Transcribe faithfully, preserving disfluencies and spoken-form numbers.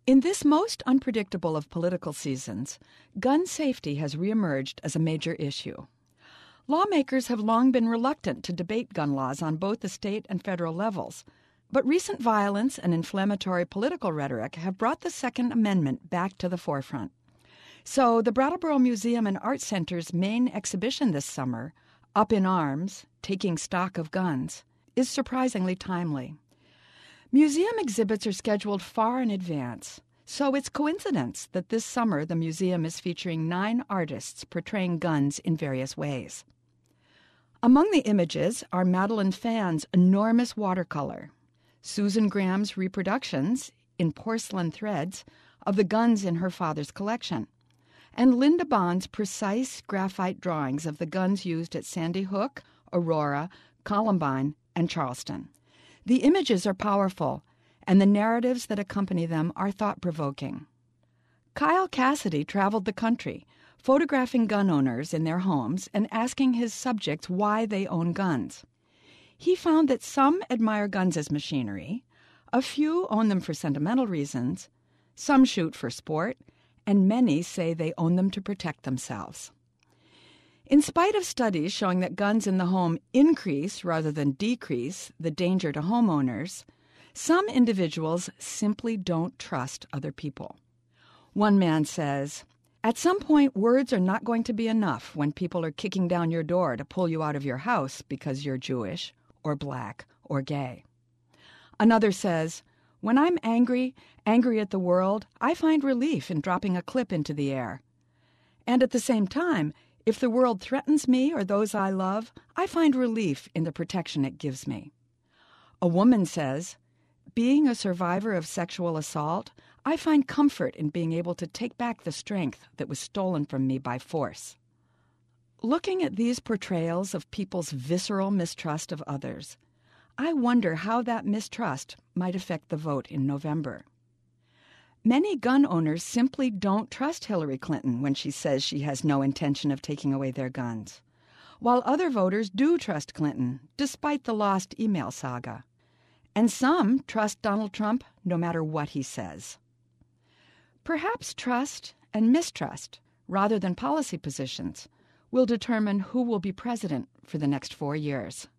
In this most unpredictable of political seasons, gun safety has reemerged as a major issue. Lawmakers have long been reluctant to debate gun laws on both the state and federal levels, but recent violence and inflammatory political rhetoric have brought the Second Amendment back to the forefront. So the Brattleboro Museum and Art Center's main exhibition this summer, Up in Arms, Taking Stock of Guns, is surprisingly timely. Museum exhibits are scheduled far in advance, so it's coincidence that this summer the museum is featuring nine artists portraying guns in various ways. Among the images are Madeline Pfan's enormous watercolor, Susan Graham's reproductions in porcelain threads of the guns in her father's collection, and Linda Bond's precise graphite drawings of the guns used at Sandy Hook, Aurora, Columbine, and Charleston. The images are powerful, and the narratives that accompany them are thought-provoking. Kyle Cassidy traveled the country, photographing gun owners in their homes and asking his subjects why they own guns. He found that some admire guns as machinery, a few own them for sentimental reasons, some shoot for sport, and many say they own them to protect themselves. In spite of studies showing that guns in the home increase rather than decrease the danger to homeowners, some individuals simply don't trust other people. One man says, "At some point, words are not going to be enough when people are kicking down your door to pull you out of your house because you're Jewish or black or gay." Another says, "When I'm angry, angry at the world, I find relief in dropping a clip into the air. And at the same time, if the world threatens me or those I love, I find relief in the protection it gives me." A woman says, "Being a survivor of sexual assault, I find comfort in being able to take back the strength that was stolen from me by force." Looking at these portrayals of people's visceral mistrust of others, I wonder how that mistrust might affect the vote in November. Many gun owners simply don't trust Hillary Clinton when she says she has no intention of taking away their guns, while other voters do trust Clinton, despite the lost email saga. And some trust Donald Trump no matter what he says. Perhaps trust and mistrust, rather than policy positions, will determine who will be president for the next four years.